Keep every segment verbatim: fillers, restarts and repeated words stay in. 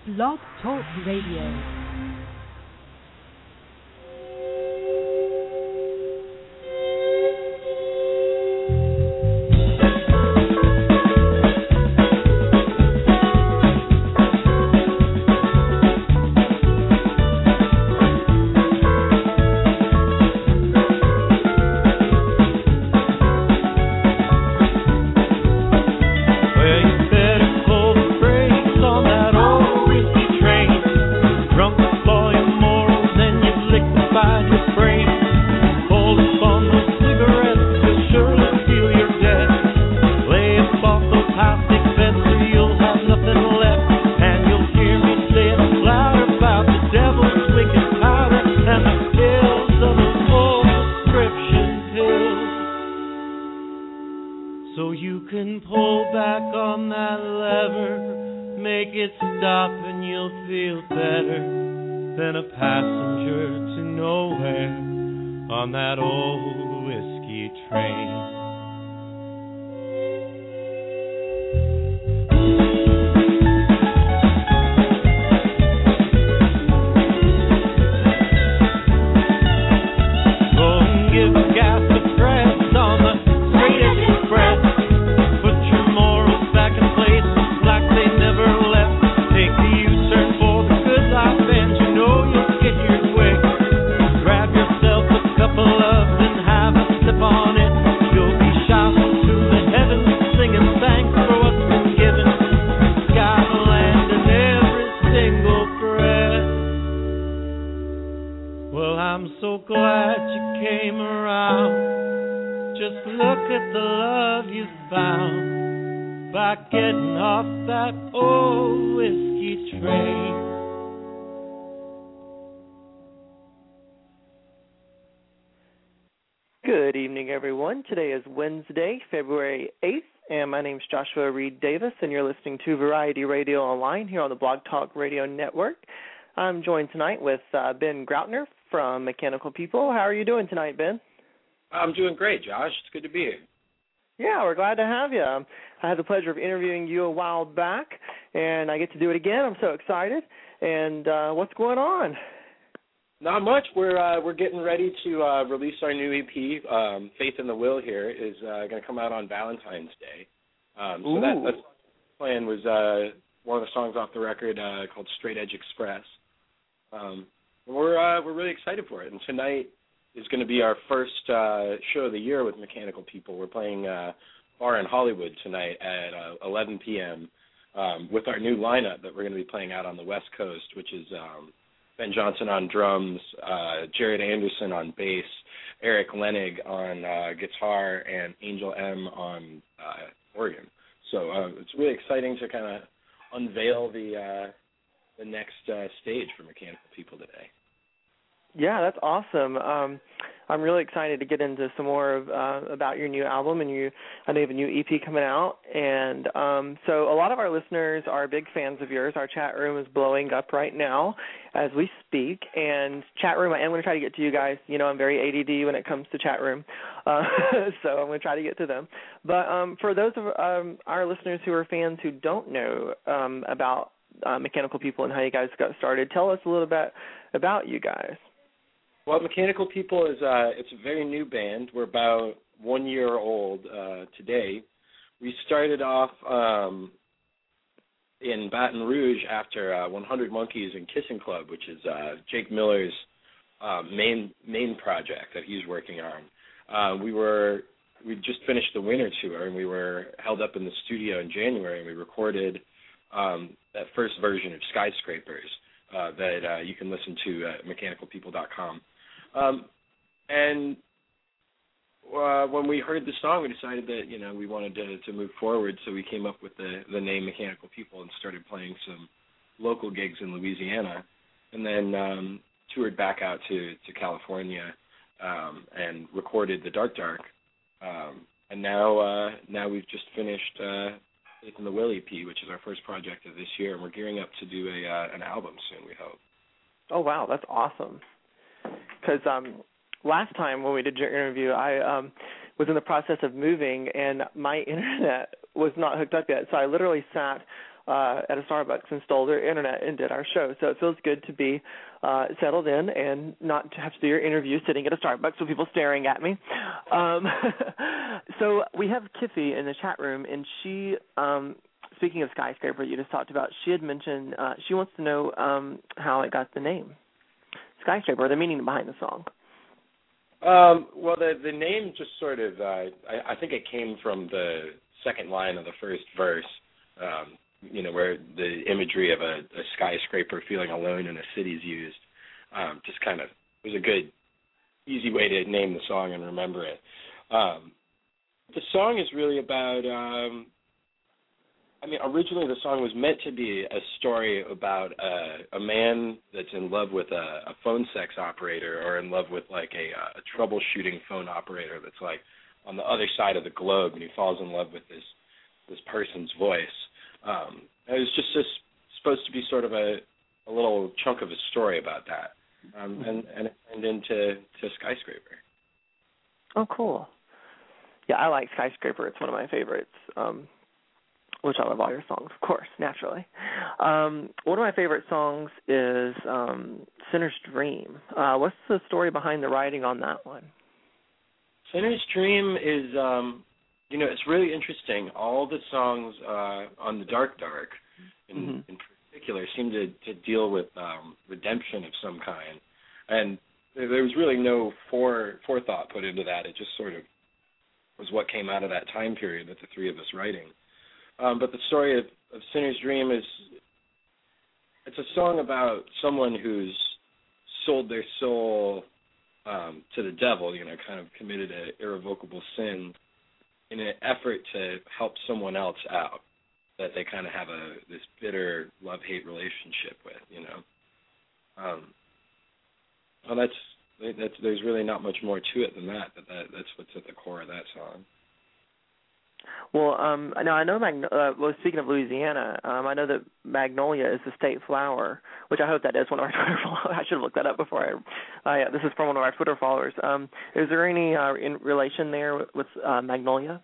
Blog Talk Radio. Good evening, everyone. Today is Wednesday, February eighth, and my name is Joshua Reed Davis, and you're listening to Variety Radio Online here on the Blog Talk Radio Network. I'm joined tonight with uh, Ben Grautner from Mechanical People. How are you doing tonight, Ben? I'm doing great, Josh. It's good to be here. Yeah, we're glad to have you. I had the pleasure of interviewing you a while back, and I get to do it again. I'm so excited. And uh, what's going on? Not much. We're uh, we're getting ready to uh, release our new E P. Um, Faith in the Will here is uh, going to come out on Valentine's Day. Um, so that that's plan was uh, one of the songs off the record uh, called Straight Edge Express. Um, we're uh, we're really excited for it. And tonight is going to be our first uh, show of the year with Mechanical People. We're playing uh, Bar in Hollywood tonight at uh, eleven p.m. Um, with our new lineup that we're going to be playing out on the West Coast, which is um, Ben Johnson on drums, uh, Jared Anderson on bass, Eric Lenig on uh, guitar, and Angel M on uh, organ. So uh, it's really exciting to kind of unveil the uh, the next uh, stage for Mechanical People today. Yeah, that's awesome. Um, I'm really excited to get into some more of, uh, about your new album, and you. I know you have a new E P coming out, and um, so a lot of our listeners are big fans of yours. Our chat room is blowing up right now as we speak, and chat room, I am going to try to get to you guys. You know, I'm very A D D when it comes to chat room, uh, so I'm going to try to get to them. But um, for those of um, our listeners who are fans who don't know um, about uh, Mechanical People and how you guys got started, tell us a little bit about you guys. Well, Mechanical People is uh, it's a very new band. We're about one year old uh, today. We started off um, in Baton Rouge after uh, one hundred Monkeys and Kissing Club, which is uh, Jake Miller's uh, main main project that he's working on. Uh, we were we just finished the winter tour, and we were held up in the studio in January, and we recorded um, that first version of Skyscrapers uh, that uh, you can listen to at mechanical people dot com. Um, and uh, when we heard the song, we decided that, you know, we wanted to, to move forward, so we came up with the, the name Mechanical People and started playing some local gigs in Louisiana, and then um, toured back out to, to California um, and recorded The Dark Dark. Um, and now uh, now we've just finished uh, Faith in the Will E P, which is our first project of this year, and we're gearing up to do a uh, an album soon, we hope. Oh, wow, that's awesome. Because um, last time when we did your interview, I um, was in the process of moving, and my internet was not hooked up yet. So I literally sat uh, at a Starbucks and stole their internet and did our show. So it feels good to be uh, settled in and not to have to do your interview sitting at a Starbucks with people staring at me. Um, so we have Kiffy in the chat room, and she, um, speaking of Skyscraper you just talked about, she had mentioned uh, she wants to know um, how it got the name Skyscraper, the meaning behind the song. Um, well, the the name just sort of, uh, I, I think it came from the second line of the first verse, um, you know, where the imagery of a, a skyscraper feeling alone in a city is used. Um, just kind of was a good, easy way to name the song and remember it. Um, the song is really about, um, I mean, originally the song was meant to be a story about a, a man that's in love with a, a phone sex operator, or in love with like a, a troubleshooting phone operator that's like on the other side of the globe, and he falls in love with this this person's voice. Um, it was just this, supposed to be sort of a, a little chunk of a story about that, um, and, and it turned into to Skyscraper. Oh, cool. Yeah, I like Skyscraper. It's one of my favorites. Um, which I love all your songs, of course, naturally. Um, one of my favorite songs is um, Sinner's Dream. Uh, what's the story behind the writing on that one? Sinner's Dream is, um, you know, it's really interesting. All the songs uh, on The Dark Dark, in, mm-hmm. in particular, seem to, to deal with um, redemption of some kind. And there was really no fore, forethought put into that. It just sort of was what came out of that time period with the three of us writing. Um, but the story of, of Sinner's Dream is, it's a song about someone who's sold their soul um, to the devil, you know, kind of committed an irrevocable sin in an effort to help someone else out that they kind of have a this bitter love-hate relationship with, you know. Um, well, that's, that's there's really not much more to it than that, but that, that's what's at the core of that song. Well, um, now I know, Mag- uh, well, speaking of Louisiana, um, I know that Magnolia is the state flower, which I hope that is one of our Twitter followers. I should have looked that up before I, uh, yeah, this is from one of our Twitter followers. Um, is there any uh, in relation there with, with uh, Magnolia?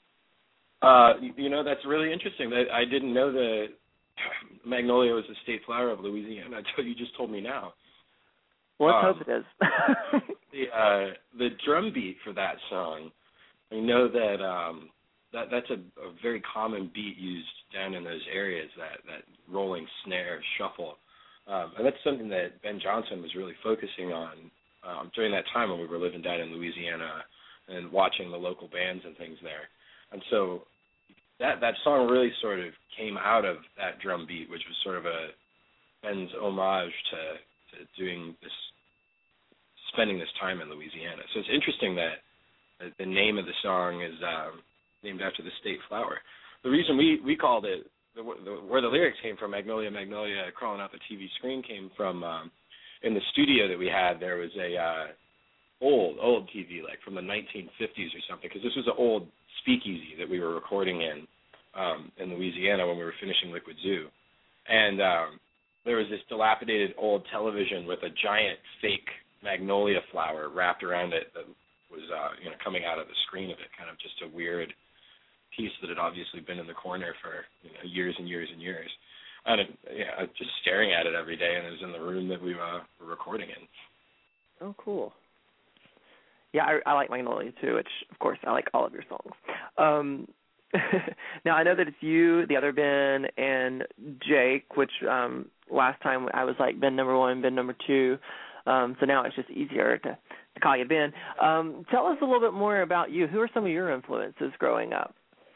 Uh, you know, that's really interesting. I didn't know that Magnolia was the state flower of Louisiana until you just told me now. Well, let's um, hope it is. the, uh, the drum beat for that song, I know that... Um, That that's a, a very common beat used down in those areas, that, that rolling snare shuffle. Um, and that's something that Ben Johnson was really focusing on um, during that time when we were living down in Louisiana and watching the local bands and things there. And so that that song really sort of came out of that drum beat, which was sort of a Ben's homage to, to doing this, spending this time in Louisiana. So it's interesting that the name of the song is... Um, named after the state flower. The reason we, we called it, the, the, where the lyrics came from, Magnolia, Magnolia, crawling out the T V screen, came from um, in the studio that we had. There was a uh, old, old T V, like from the nineteen fifties or something, because this was an old speakeasy that we were recording in um, in Louisiana when we were finishing Liquid Zoo. And um, there was this dilapidated old television with a giant fake magnolia flower wrapped around it that was uh, you know, coming out of the screen of it, kind of just a weird piece that had obviously been in the corner for, you know, years and years and years. And it, yeah, just staring at it every day, and it was in the room that we uh, were recording in. Oh, cool. Yeah, I, I like Magnolia too, which, of course, I like all of your songs. Um, now, I know that it's you, the other Ben, and Jake, which um, last time I was like Ben number one, Ben number two. Um, so now it's just easier to, to call you Ben. Um, tell us a little bit more about you. Who are some of your influences growing up?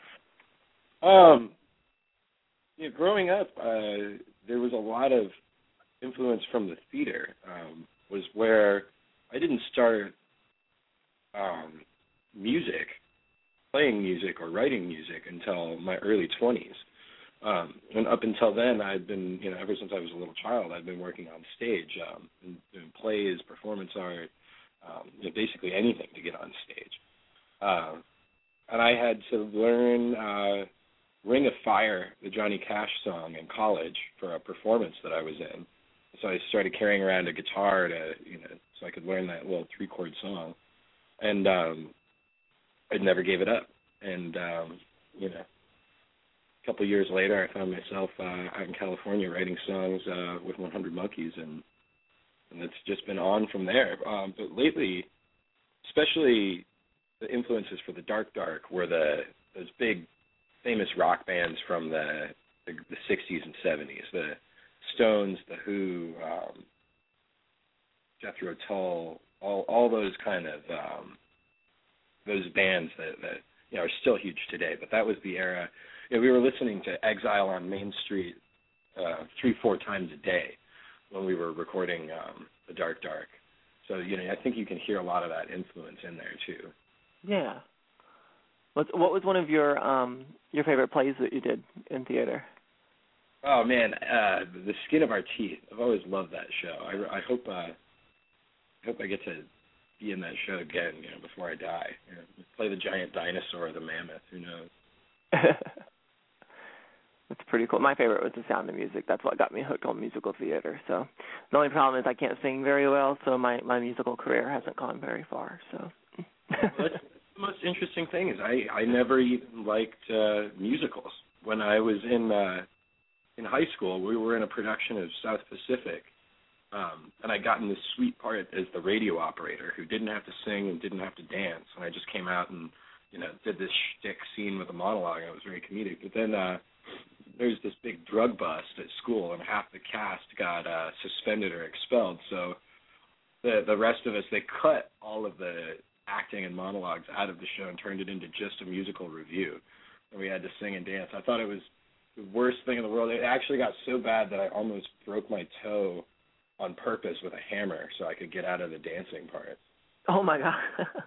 Um, yeah, growing up, uh, there was a lot of influence from the theater. Um, was where I didn't start um, music, playing music or writing music until my early twenties. Um, and up until then, I'd been, you know, ever since I was a little child, I'd been working on stage, um, in, in plays, performance art, um, you know, basically anything to get on stage. Uh, and I had to learn uh, Ring of Fire, the Johnny Cash song, in college for a performance that I was in. So I started carrying around a guitar to, you know, so I could learn that little three-chord song. And um, I never gave it up. And, um, you know, a couple of years later, I found myself uh, out in California writing songs uh, with one hundred Monkeys, and and it's just been on from there. Um, but lately, especially the influences for the Dark Dark were the those big, famous rock bands from the the, the sixties and seventies, the Stones, the Who, um, Jethro Tull, all all those kind of um, those bands that, that you know are still huge today. But that was the era. You know, we were listening to Exile on Main Street uh, three, four times a day when we were recording um, the Dark Dark. So you know, I think you can hear a lot of that influence in there too. Yeah. What what was one of your um your favorite plays that you did in theater? Oh man, uh, The Skin of Our Teeth. I've always loved that show. I, I hope uh, I hope I get to be in that show again, you know, before I die. You know, play the giant dinosaur or the mammoth. Who knows? That's pretty cool. My favorite was The Sound of Music. That's what got me hooked on musical theater. So the only problem is I can't sing very well, so my, my musical career hasn't gone very far. So well, that's the most interesting thing is I, I never even liked uh, musicals. When I was in uh, in high school, we were in a production of South Pacific, um, and I got in this sweet part as the radio operator who didn't have to sing and didn't have to dance, and I just came out and you know did this shtick scene with a monologue. And it was very comedic. But then uh, there's this big drug bust at school, and half the cast got uh, suspended or expelled. So the the rest of us, they cut all of the acting and monologues out of the show and turned it into just a musical review. And we had to sing and dance. I thought it was the worst thing in the world. It actually got so bad that I almost broke my toe on purpose with a hammer so I could get out of the dancing part. Oh my God.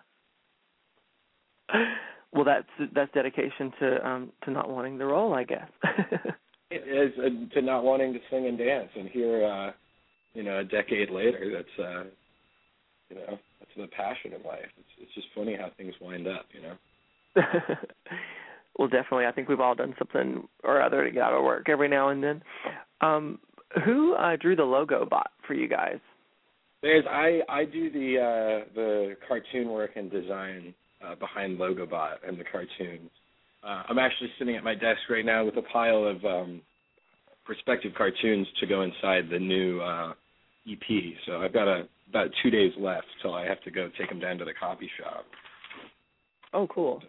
Well, that's that's dedication to um, to not wanting the role, I guess. It is uh, to not wanting to sing and dance, and here, uh, you know, a decade later, that's uh, you know, that's the passion in life. It's it's just funny how things wind up, you know. Well, definitely, I think we've all done something or other to get out of work every now and then. Um, who uh, drew the logo bot for you guys? There's I I do the uh, the cartoon work and design uh, behind Logobot and the cartoons. Uh, I'm actually sitting at my desk right now with a pile of um, prospective cartoons to go inside the new uh, E P. So I've got a, about two days left till I have to go take them down to the copy shop. Oh, cool.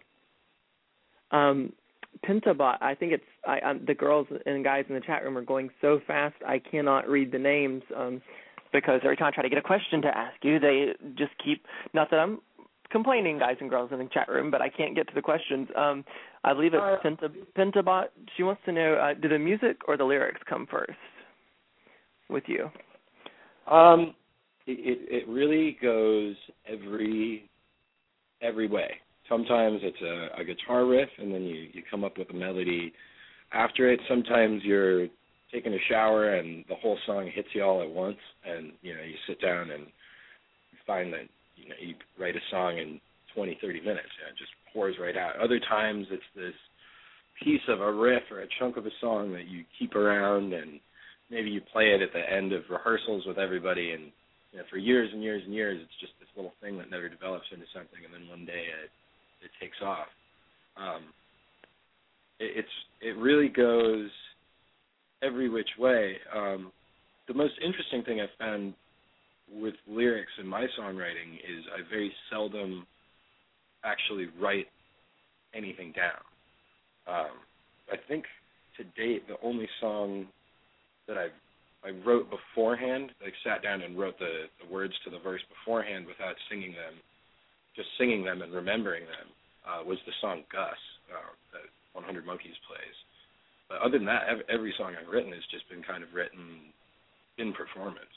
Um, Pentabot, I think it's I, um, the girls and guys in the chat room are going so fast I cannot read the names um, because every time I try to get a question to ask you, they just keep, not that I'm complaining, guys and girls in the chat room, but I can't get to the questions. Um, I believe it's uh, Penta, Pentabot. She wants to know, uh, do the music or the lyrics come first with you? Um, it, it really goes every every way. Sometimes it's a, a guitar riff, and then you, you come up with a melody after it. Sometimes you're taking a shower, and the whole song hits you all at once, and, you know, you sit down and you find that, you know, you write a song in twenty, thirty minutes. You know, it just pours right out. Other times it's this piece of a riff or a chunk of a song that you keep around, and maybe you play it at the end of rehearsals with everybody, and, you know, for years and years and years, it's just this little thing that never develops into something, and then one day it it takes off. Um, it, it's it really goes every which way. Um, the most interesting thing I've found with lyrics in my songwriting is I very seldom actually write anything down. Um, I think to date the only song that I've I wrote beforehand, like sat down and wrote the, the words to the verse beforehand without singing them, just singing them and remembering them, uh, was the song Gus uh, that one hundred Monkeys plays. But other than that, every, every song I've written has just been kind of written in performance.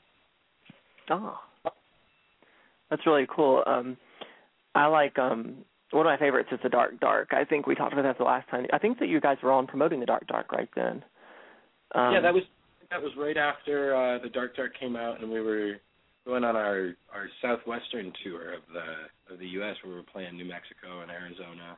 Oh, that's really cool. Um, I like, um, one of my favorites is The Dark Dark. I think we talked about that the last time. I think that you guys were on promoting The Dark Dark right then. Um, yeah, that was that was right after uh, The Dark Dark came out, and we were going on our, our southwestern tour of the of the U S where we were playing New Mexico and Arizona.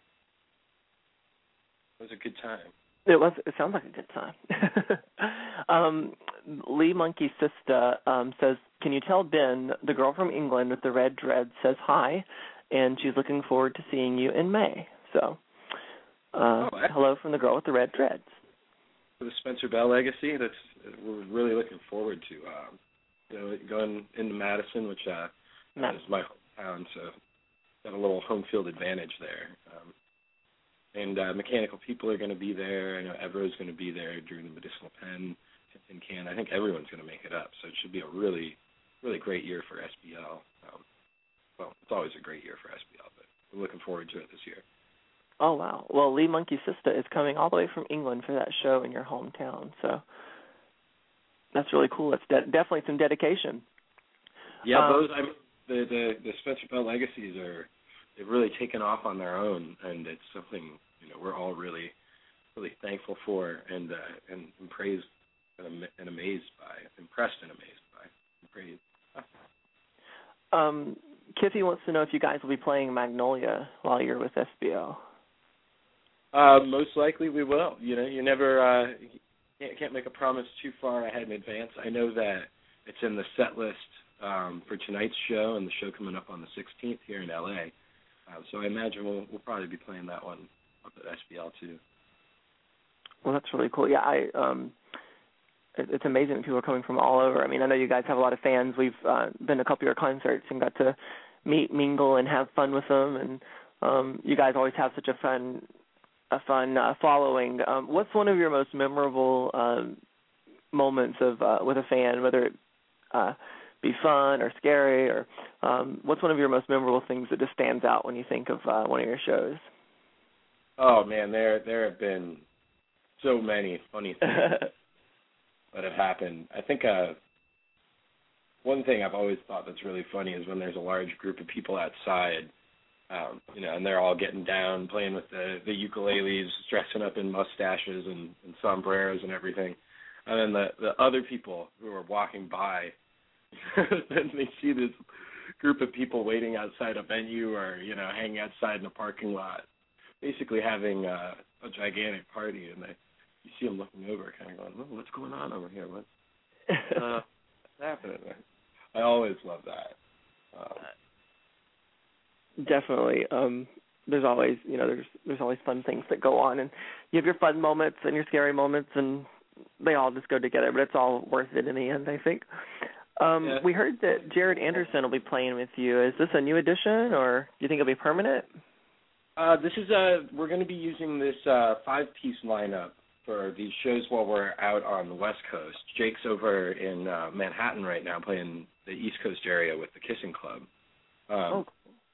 It was a good time. It was. It sounds like a good time. um, Lee Monkey Sister um, says, "Can you tell Ben, the girl from England with the red dreads, says hi, and she's looking forward to seeing you in May." So, Uh, oh, hello from the girl with the red dreads. The Spencer Bell legacy. That's we're really looking forward to. Um, you know, going into Madison, which uh, Madison. is my hometown, so got a little home field advantage there. Um, and uh, Mechanical People are going to be there. I know Evro's going to be there during the Medicinal Pen, Tin Can. I think everyone's going to make it up, so it should be a really, really great year for S B L. Um, well, it's always a great year for S B L, but we're looking forward to it this year. Oh, wow. Well, Lee Monkey Sister is coming all the way from England for that show in your hometown, so that's really cool. It's de- definitely some dedication. Yeah, um, those I mean, the, the the Spencer Bell legacies are they've really taken off on their own, and it's something you know we're all really really thankful for and uh, and, and praised and, and amazed by, impressed and amazed by, and praised. Um, Kiffy wants to know if you guys will be playing Magnolia while you're with S B L. Uh, most likely we will. You know, you never uh, can't, can't make a promise too far ahead in advance. I know that it's in the set list um, for tonight's show and the show coming up on the sixteenth here in L A. Uh, so I imagine we'll we'll probably be playing that one up at S B L too. Well, that's really cool. Yeah, I um, it, it's amazing that people are coming from all over. I mean, I know you guys have a lot of fans. We've uh, been to a couple of your concerts and got to meet, mingle, and have fun with them. And um, you guys always have such a fun. a fun uh, following. Um, what's one of your most memorable um, moments of uh, with a fan, whether it uh, be fun or scary, or um, what's one of your most memorable things that just stands out when you think of uh, one of your shows? Oh man, there there have been so many funny things that have happened. I think uh, one thing I've always thought that's really funny is when there's a large group of people outside. Um, you know, and they're all getting down, playing with the, the ukuleles, dressing up in mustaches and, and sombreros and everything. And then the, the other people who are walking by, then they see this group of people waiting outside a venue or, you know, hanging outside in a parking lot, basically having uh, a gigantic party. And they, you see them looking over, kind of going, oh, what's going on over here? What's uh, happening? I always love that. Um, Definitely. Um, there's always, you know, there's there's always fun things that go on, and you have your fun moments and your scary moments, and they all just go together. But it's all worth it in the end, I think. Um, yeah. We heard that Jared Anderson will be playing with you. Is this a new addition, or do you think it'll be permanent? Uh, this is uh we're going to be using this uh, five-piece lineup for these shows while we're out on the West Coast. Jake's over in uh, Manhattan right now, playing the East Coast area with the Kissing Club. Um, oh.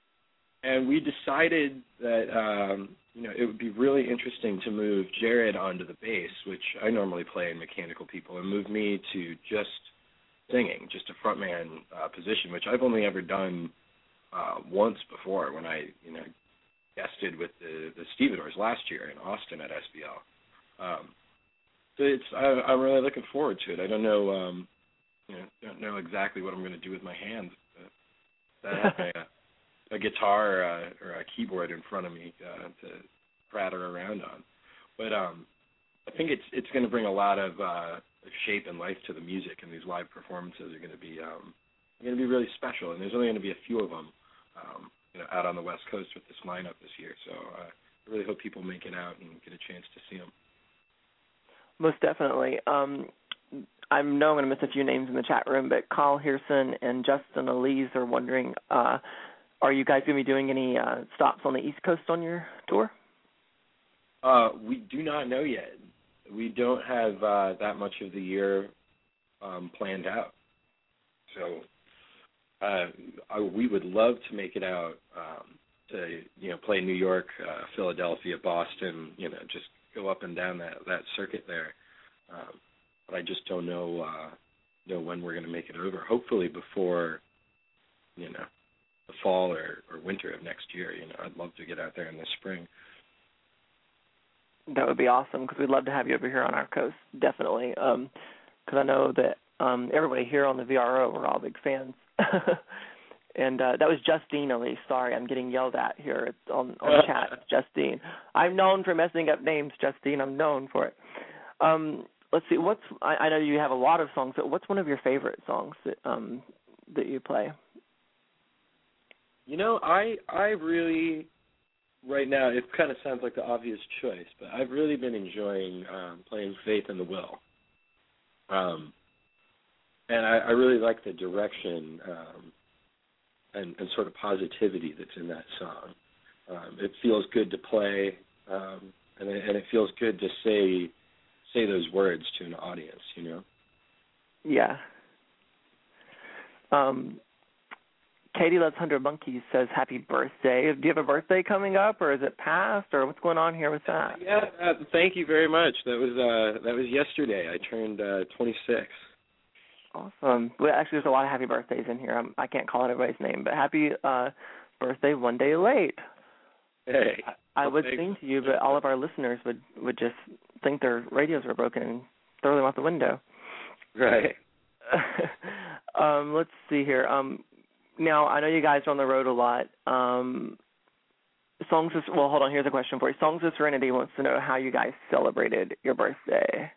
And we decided that, um, you know, it would be really interesting to move Jared onto the bass, which I normally play in Mechanical People, and move me to just singing, just a frontman uh, position, which I've only ever done uh, once before when I, you know, guested with the, the Stevedores last year in Austin at S B L. Um, so it's I, I'm really looking forward to it. I don't know, um, you know, don't know exactly what I'm going to do with my hands. But that has my, uh, a guitar uh, or a keyboard in front of me uh, to pratter around on. But um, I think it's it's going to bring a lot of uh, shape and life to the music, and these live performances are going to be um, going to be really special. And there's only going to be a few of them, um, you know, out on the West Coast with this lineup this year. So uh, I really hope people make it out and get a chance to see them. Most definitely. Um, I know I'm going to miss a few names in the chat room, but Carl Hearson and Justin Elise are wondering. Uh, Are you guys going to be doing any uh, stops on the East Coast on your tour? Uh, we do not know yet. We don't have uh, that much of the year um, planned out. So uh, I, we would love to make it out um, to, you know, play New York, uh, Philadelphia, Boston, you know, just go up and down that, that circuit there. Um, but I just don't know, uh, know when we're going to make it over. Hopefully before, you know, the fall or, or winter of next year. You know, I'd love to get out there in the spring. That would be awesome because we'd love to have you over here on our coast, definitely. Because um, I know that um, everybody here on the V R O, we're all big fans. and uh, that was Justine Elise. Sorry, I'm getting yelled at here on, on the chat. Justine. I'm known for messing up names, Justine. I'm known for it. Um, let's see. What's I, I know you have a lot of songs. But what's one of your favorite songs that um, that you play? You know, I I really right now it kind of sounds like the obvious choice, but I've really been enjoying um, playing Faith in the Will. Um, and I, I really like the direction um, and, and sort of positivity that's in that song. Um, it feels good to play, um, and, it, and it feels good to say say those words to an audience, you know? Yeah. Um, Katie Loves Hundred Monkeys says happy birthday. Do you have a birthday coming up, or is it past, or what's going on here with that? Yeah, uh, thank you very much. That was uh, that was yesterday. I turned uh, twenty-six. Awesome. Well, actually, there's a lot of happy birthdays in here. I'm, I can't call out everybody's name, but happy uh, birthday one day late. Hey. I, I well, would thanks. sing to you, but all of our listeners would, would just think their radios were broken and throw them out the window. Right. um, let's see here. Um, now, I know you guys are on the road a lot. Um, Songs of, well, hold on. Here's a question for you. Songs of Serenity wants to know how you guys celebrated your birthday.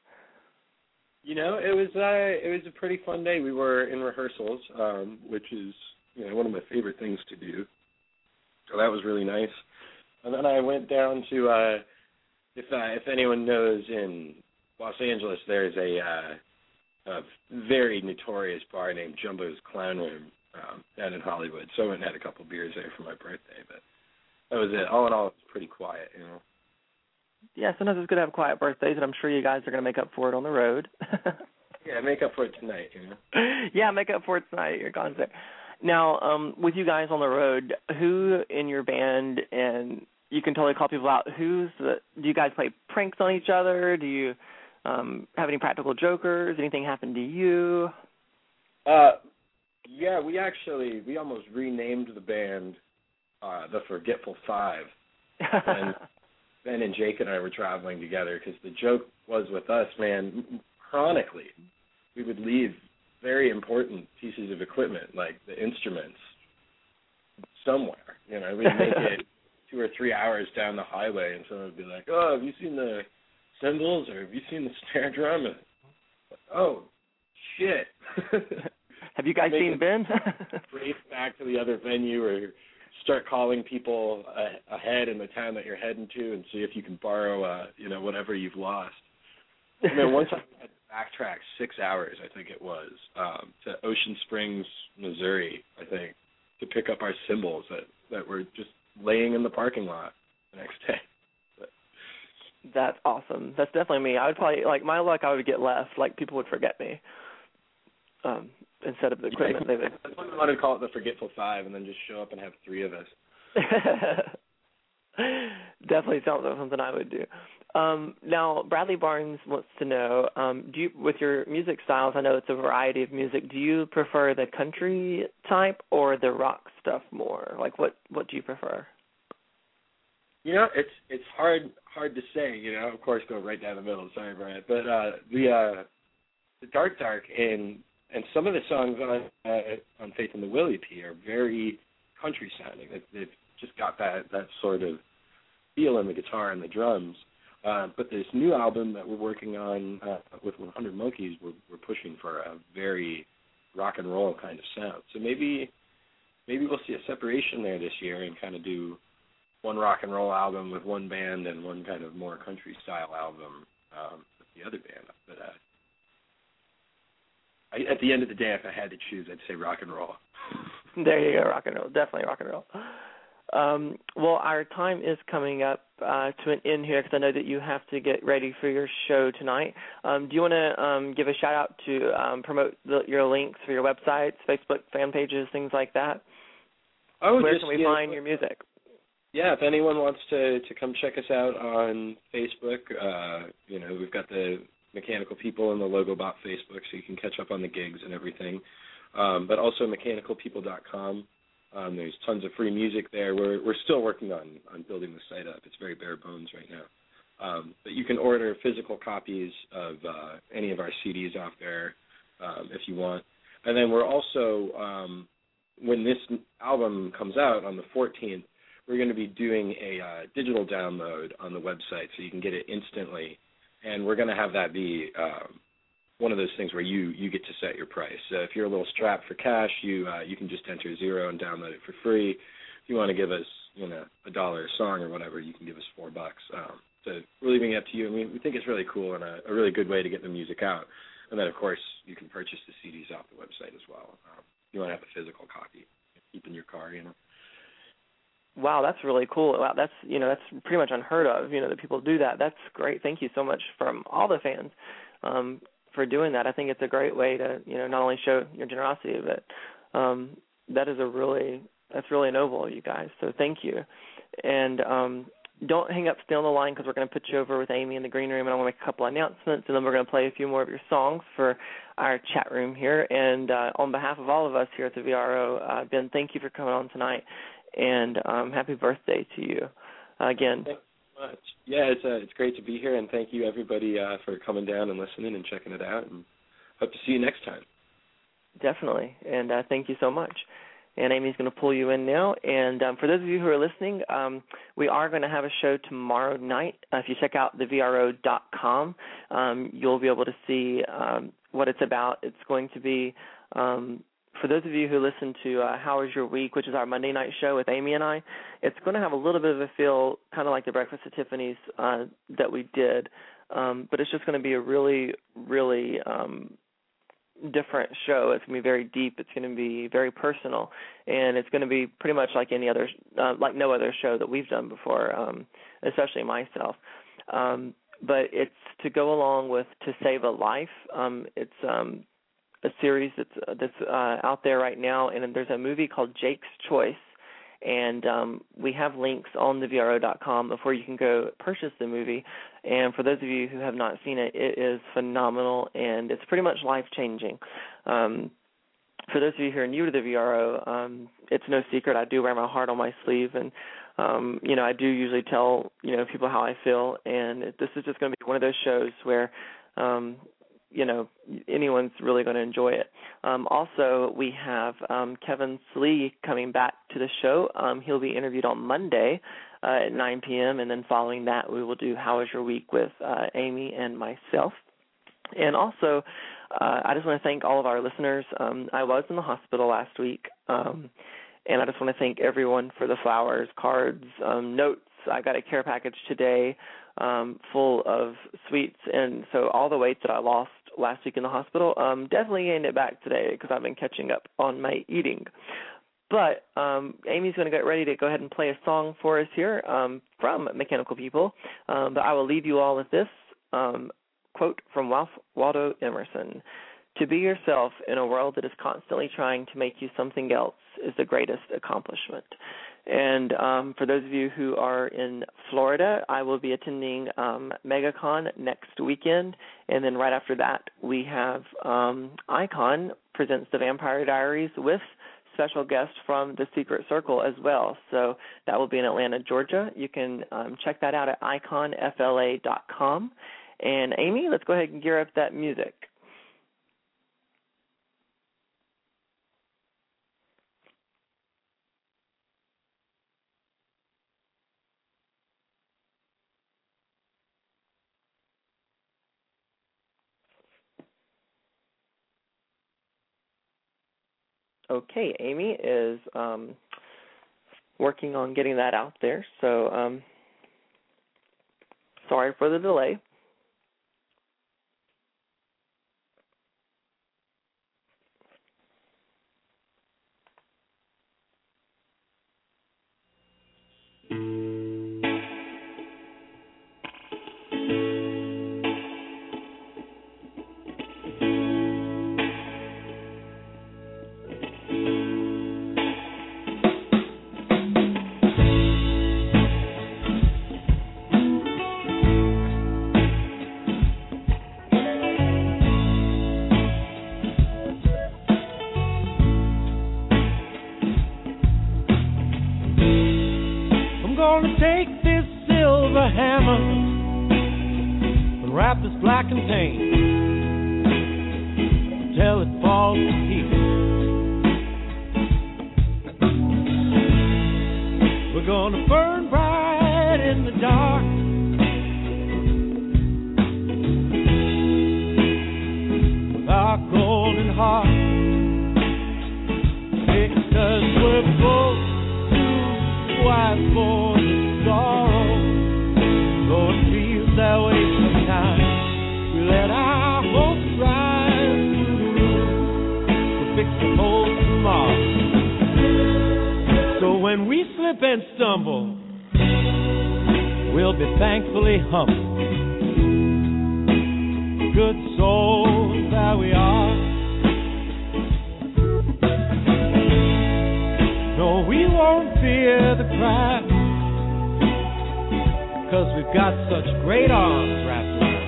You know, it was uh, it was a pretty fun day. We were in rehearsals, um, which is you know one of my favorite things to do. So that was really nice. And then I went down to uh, if uh, if anyone knows in Los Angeles, there's a, uh, a very notorious bar named Jumbo's Clown Room um, down in Hollywood. So I went and had a couple beers there for my birthday, but that was it. All in all, it was pretty quiet, you know. Yeah, sometimes it's good to have quiet birthdays, and I'm sure you guys are going to make up for it on the road. Yeah, make up for it tonight, you know. Yeah, make up for it tonight at your concert. Now, um, with you guys on the road, who in your band, and you can totally call people out, who's the, do you guys play pranks on each other? Do you um, have any practical jokers? Anything happen to you? Uh, yeah, we actually, we almost renamed the band uh, the Forgetful Five. And Ben and Jake and I were traveling together because the joke was with us, man, chronically, we would leave very important pieces of equipment, like the instruments, somewhere. You know, we'd make it two or three hours down the highway, and someone would be like, oh, have you seen the cymbals, or have you seen the snare drum? And, oh, shit. Have you guys make seen Ben? Race back to the other venue, or start calling people uh, ahead in the town that you're heading to and see if you can borrow, uh, you know, whatever you've lost. I mean, one time we had to backtrack six hours, I think it was, um, to Ocean Springs, Missouri, I think, to pick up our cymbals that, that were just laying in the parking lot the next day. But, that's awesome. That's definitely me. I would probably, like, my luck, I would get left. Like, people would forget me. Um, instead of the equipment, yeah, they would. That's why we wanted to call it the Forgetful Five, and then just show up and have three of us. Definitely sounds like something I would do. Um, now, Bradley Barnes wants to know, um, do you, with your music styles, I know it's a variety of music, do you prefer the country type or the rock stuff more? Like, what, what do you prefer? You know, it's it's hard hard to say, you know, of course go right down the middle, sorry, Brian. But uh, the uh, the Dark Dark and and some of the songs on uh, on Faith in the Will E P are very country sounding. They've, they've just got that, that sort of feel in the guitar and the drums. Uh, but this new album that we're working on uh, with one hundred Monkeys, we're, we're pushing for a very rock and roll kind of sound. So maybe maybe we'll see a separation there this year and kind of do one rock and roll album with one band and one kind of more country style album um, with the other band. But uh, I, at the end of the day, if I had to choose, I'd say rock and roll. There you go, rock and roll. Definitely rock and roll. Um, well, our time is coming up uh, to an end here because I know that you have to get ready for your show tonight. Um, do you want to um, give a shout-out to um, promote the, your links for your websites, Facebook fan pages, things like that? Oh, Where just, can we yeah, find your music? Yeah, if anyone wants to, to come check us out on Facebook, uh, you know, we've got the Mechanical People and the Logo Bot Facebook, so you can catch up on the gigs and everything. Um, but also mechanical people dot com. Um, there's tons of free music there. We're we're still working on, on building the site up. It's very bare bones right now. Um, but you can order physical copies of uh, any of our C Ds off there um, if you want. And then we're also, um, when this album comes out on the fourteenth, we're going to be doing a uh, digital download on the website so you can get it instantly. And we're going to have that be um, one of those things where you, you get to set your price. So if you're a little strapped for cash, you uh, you can just enter zero and download it for free. If you want to give us you know, a dollar a song or whatever, you can give us four bucks. Um, so we're leaving it up to you. I mean, we think it's really cool and a, a really good way to get the music out. And then, of course, you can purchase the C Ds off the website as well. Um, you want to have a physical copy, keep in your car, you know. Wow, that's really cool. Wow, that's, you know, that's pretty much unheard of, you know, that people do that. That's great. Thank you so much from all the fans um, for doing that. I think it's a great way to, you know, not only show your generosity, but um, that is a really, that's really noble, you guys. So thank you. And um, don't hang up, stay on the line, because we're going to put you over with Amy in the green room, and I'm going to make a couple announcements, and then we're going to play a few more of your songs for our chat room here. And uh, on behalf of all of us here at the V R O, uh, Ben, thank you for coming on tonight, and um, happy birthday to you uh, again. Thanks so much. Yeah, it's uh, it's great to be here, and thank you, everybody, uh, for coming down and listening and checking it out, and hope to see you next time. Definitely, and uh, thank you so much. And Amy's going to pull you in now. And um, for those of you who are listening, um, we are going to have a show tomorrow night. Uh, if you check out the V R O dot com, um, you'll be able to see um, what it's about. It's going to be, um, for those of you who listen to uh, How Was Your Week, which is our Monday night show with Amy and I, it's going to have a little bit of a feel kind of like the Breakfast at Tiffany's uh, that we did. Um, but it's just going to be a really, really um, different show. It's going to be very deep. It's going to be very personal, and it's going to be pretty much like any other, uh, like no other show that we've done before, um, especially myself. Um, but it's to go along with To Save a Life. Um, it's um, a series that's uh, that's uh, out there right now, and there's a movie called Jake's Choice. And um, we have links on the V R O dot com before you can go purchase the movie. And for those of you who have not seen it, it is phenomenal, and it's pretty much life-changing. Um, for those of you who are new to the V R O, um, it's no secret I do wear my heart on my sleeve, and um, you know I do usually tell you know people how I feel. And it, this is just going to be one of those shows where um, you know, anyone's really going to enjoy it. Um, also, we have um, Kevin Slee coming back to the show. Um, he'll be interviewed on Monday uh, at nine p.m., and then following that, we will do How Was Your Week with uh, Amy and myself. And also, uh, I just want to thank all of our listeners. Um, I was in the hospital last week, um, and I just want to thank everyone for the flowers, cards, um, notes. I got a care package today um, full of sweets, and so all the weight that I lost last week in the hospital, um, definitely gained it back today because I've been catching up on my eating. But um, Amy's going to get ready to go ahead and play a song for us here um, from Mechanical People, um, but I will leave you all with this um, quote from Ralph Waldo Emerson. To be yourself in a world that is constantly trying to make you something else is the greatest accomplishment. And um, for those of you who are in Florida, I will be attending um, MegaCon next weekend. And then right after that, we have um, Icon presents The Vampire Diaries with special guests from The Secret Circle as well. So that will be in Atlanta, Georgia. You can um, check that out at icon f l a dot com. And Amy, let's go ahead and gear up that music. Okay, Amy is um, working on getting that out there, so um, sorry for the delay. wise for the sorrow. Though it feels that way sometimes, we let our hopes rise through the roof. We'll fix the holes tomorrow. So when we slip and stumble, we'll be thankfully humble. Good souls that we are. No, we won't fear the crowd, 'cause we've got such great arms wrapped around.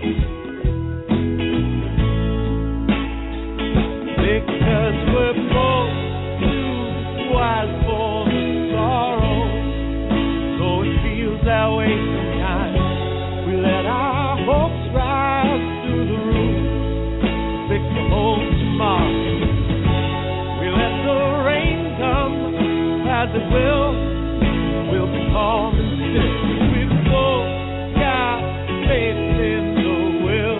Because we're both too wise for the sorrow. Though it feels that way sometimes, we let our hopes rise through the roof. Fix the holes tomorrow. We let the rain come as it will. We'll be calm and still. We've both got faith in the will.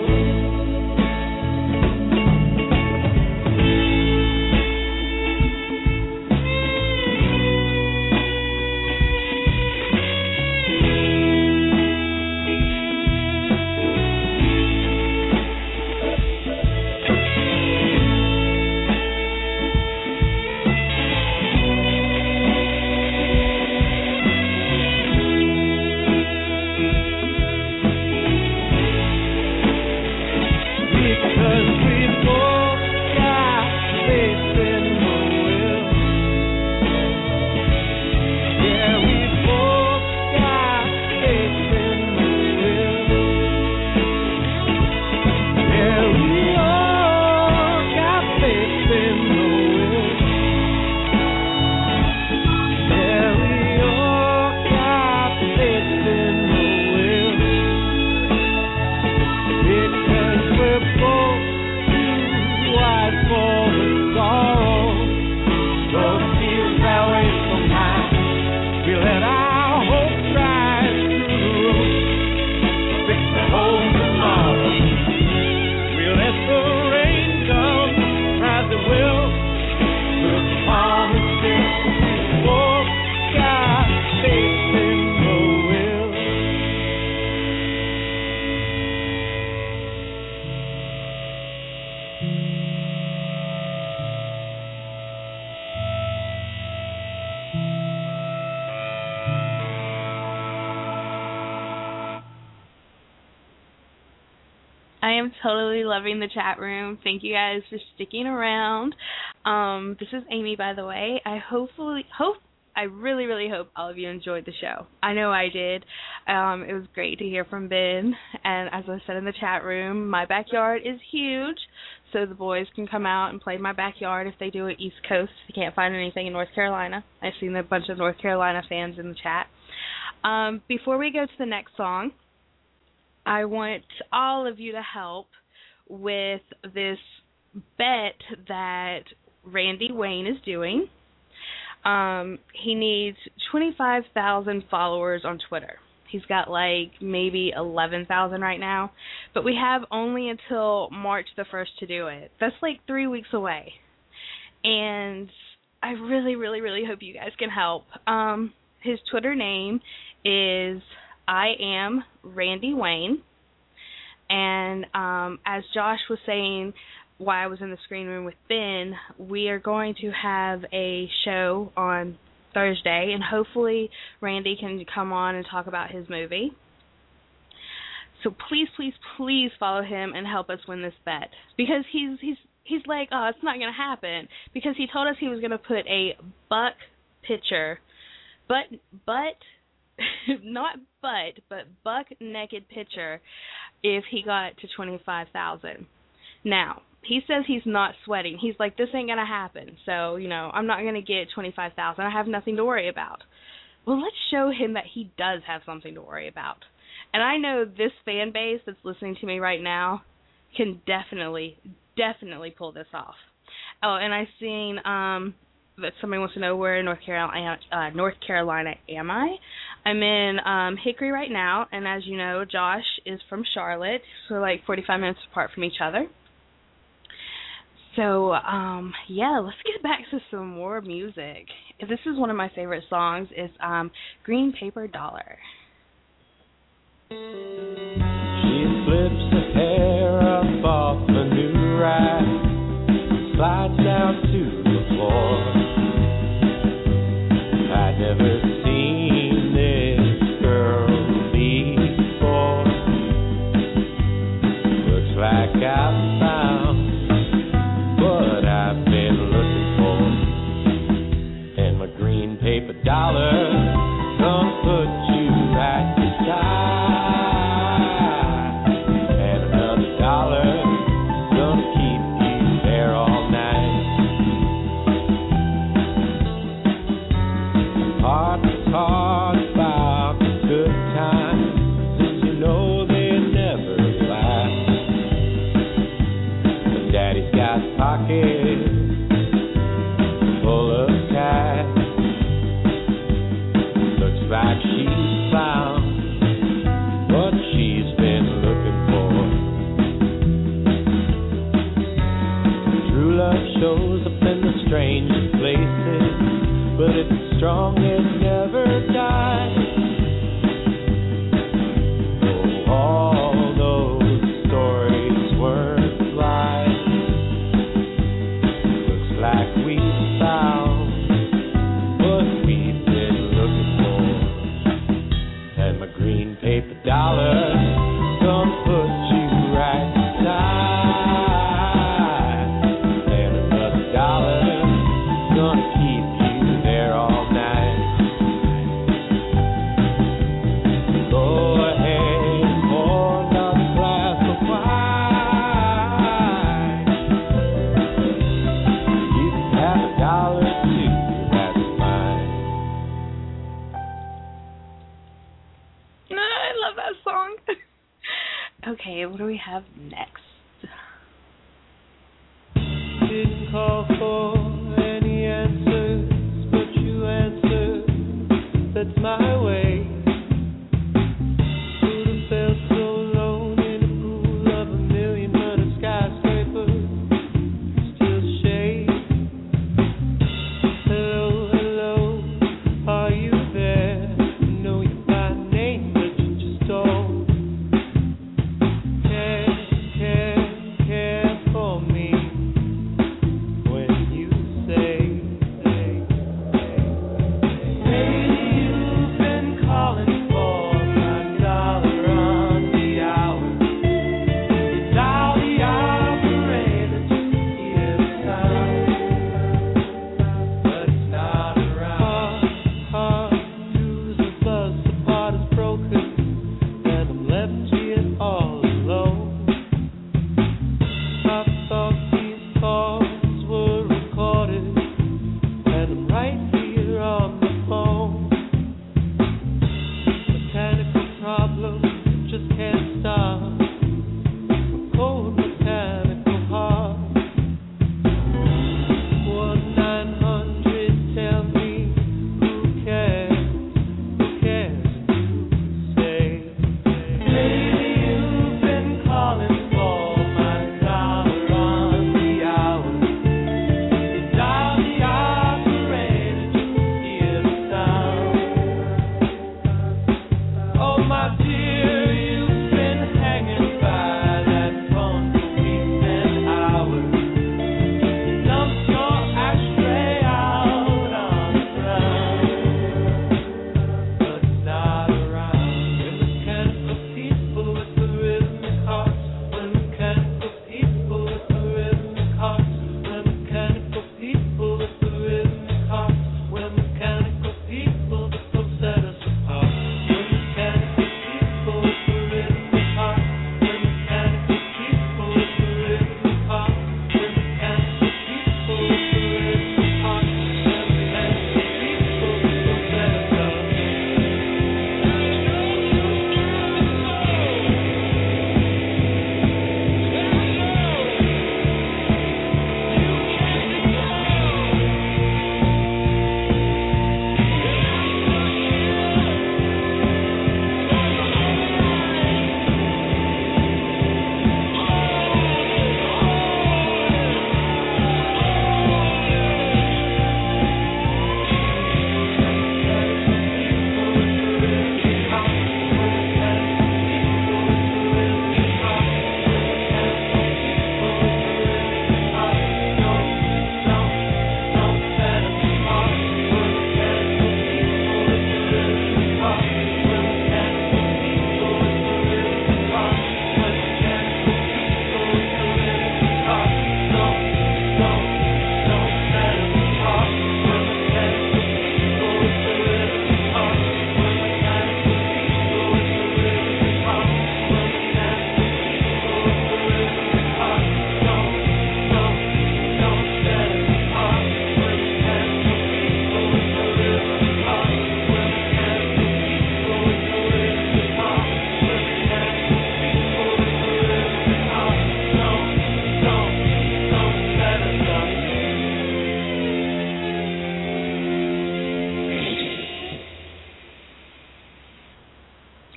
I am totally loving the chat room. Thank you guys for sticking around. Um, this is Amy, by the way. I hopefully hope I really, really hope all of you enjoyed the show. I know I did. Um, it was great to hear from Ben. And as I said in the chat room, my backyard is huge, so the boys can come out and play in my backyard if they do it East Coast. If you can't find anything in North Carolina. I've seen a bunch of North Carolina fans in the chat. Um, before we go to the next song, I want all of you to help with this bet that Randy Wayne is doing. Um, he needs twenty-five thousand followers on Twitter. He's got like maybe eleven thousand right now, but we have only until March the first to do it. That's like three weeks away, and I really, really, really hope you guys can help. Um, his Twitter name is I am Randy Wayne, and um, as Josh was saying while I was in the screen room with Ben, we are going to have a show on Thursday, and hopefully Randy can come on and talk about his movie. So please, please, please follow him and help us win this bet, because he's he's he's like, oh, it's not going to happen, because he told us he was going to put a buck picture, but but. not butt, but buck naked picture if he got to twenty-five thousand. Now, he says he's not sweating. He's like, this ain't going to happen. So, you know, I'm not going to get twenty-five thousand. I have nothing to worry about. Well, let's show him that he does have something to worry about. And I know this fan base that's listening to me right now can definitely, definitely pull this off. Oh, and I've seen um, that somebody wants to know where in North Carolina, uh, North Carolina am I? I'm in um, Hickory right now, and as you know, Josh is from Charlotte, so we're like forty-five minutes apart from each other. So, um, yeah, let's get back to some more music. This is one of my favorite songs. It's um, Green Paper Dollar. She flips her hair up off a new rack, slides down to the floor. I'd never seen this girl before. Looks like I found what I've been looking for. And my green paper dollar gonna put you at the side. And another dollar gonna keep you there all night. Heart to heart about the good times, since you know they never last. But Daddy's got pockets full of cash. Looks like she's found what she's been looking for. True love shows up in the strangest places, but it's strong, it never dies. Oh, all those stories weren't lies. Looks like we found what we've been looking for. And my green paper dollar gonna put you right beside. And another dollar gonna keep you there all night. Go ahead and pour another glass of wine. You can have a dollar too, that's mine. I love that song. Okay, what do we have next? Didn't call for any answers, but you answered. That's my way. Would have felt so alone in a pool of a million hundred skyscrapers. Still shade. Hello, hello, are you there? I know you by name, but you just don't care,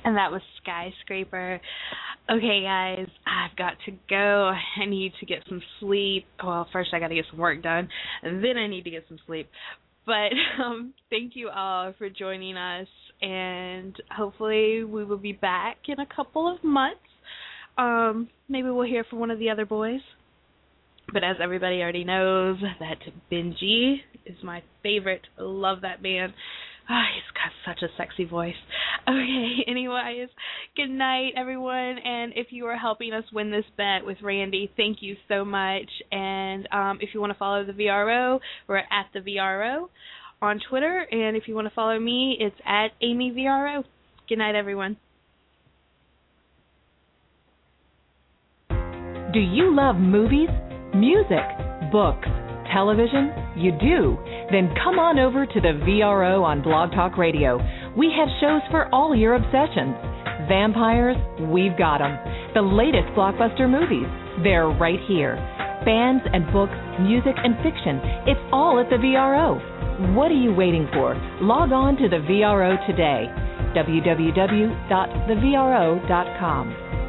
And that was Skyscraper. Okay, guys, I've got to go. I need to get some sleep. Well, first I got to get some work done, and then I need to get some sleep. But um, thank you all for joining us, and hopefully we will be back in a couple of months. Um, maybe we'll hear from one of the other boys. But as everybody already knows, that Benji is my favorite. I love that man. Oh, he's got such a sexy voice. Okay, anyways, good night, everyone. And if you are helping us win this bet with Randy, thank you so much. And um, if you want to follow the V R O, we're at the V R O on Twitter. And if you want to follow me, it's at Amy V R O. Good night, everyone. Do you love movies, music, books, television? You do? Then come on over to the V R O on Blog Talk Radio. We have shows for all your obsessions. Vampires? We've got them. The latest blockbuster movies? They're right here. Bands and books, music and fiction. It's all at the V R O. What are you waiting for? Log on to the V R O today. w w w dot the v r o dot com.